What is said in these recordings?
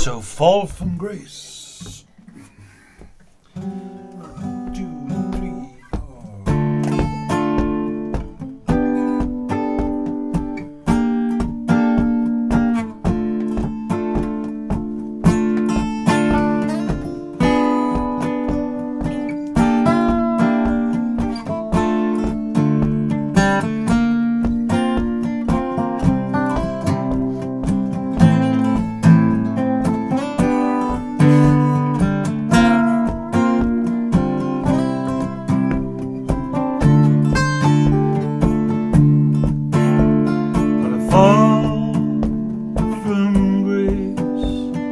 So fall from grace. 1, 2, 3, 4. Fall from grace,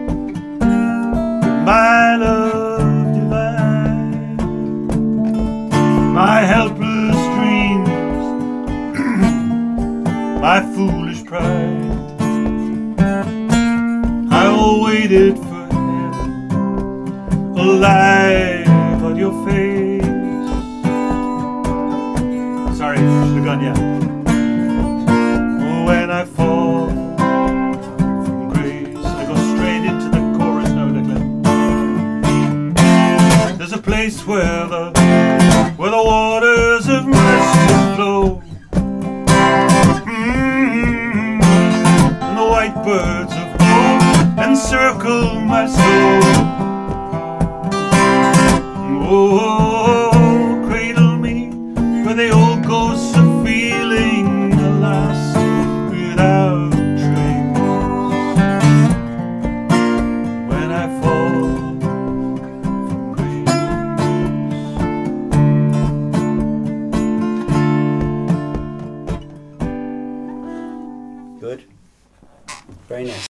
my love divine, my helpless dreams, my foolish pride. I waited for heaven, alive on your face. Sorry, should have gone, yeah. When I fall from grace, I go straight into the chorus now, Declan. There's a place where the waters of mercy flow, and the white birds of hope encircle my soul. Oh, cradle me where the old ghosts of feeling alas without trace. When I fall from grace. Good. Very nice.